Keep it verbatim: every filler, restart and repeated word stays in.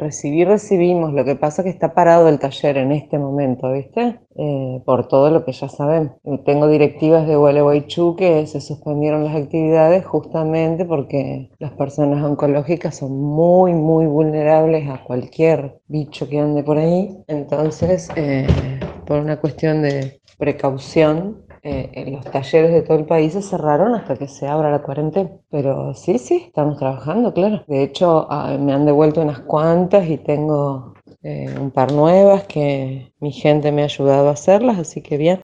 recibir recibimos, lo que pasa es que está parado el taller en este momento, ¿viste? Eh, por todo lo que ya sabemos. Y tengo directivas de Gualeguaychú que se suspendieron las actividades justamente porque las personas oncológicas son muy, muy vulnerables a cualquier bicho que ande por ahí. Entonces, eh, por una cuestión de precaución, eh, en los talleres de todo el país se cerraron hasta que se abra la cuarentena. Pero sí, sí, estamos trabajando, claro. De hecho, ah, me han devuelto unas cuantas y tengo eh, un par nuevas que mi gente me ha ayudado a hacerlas, así que bien.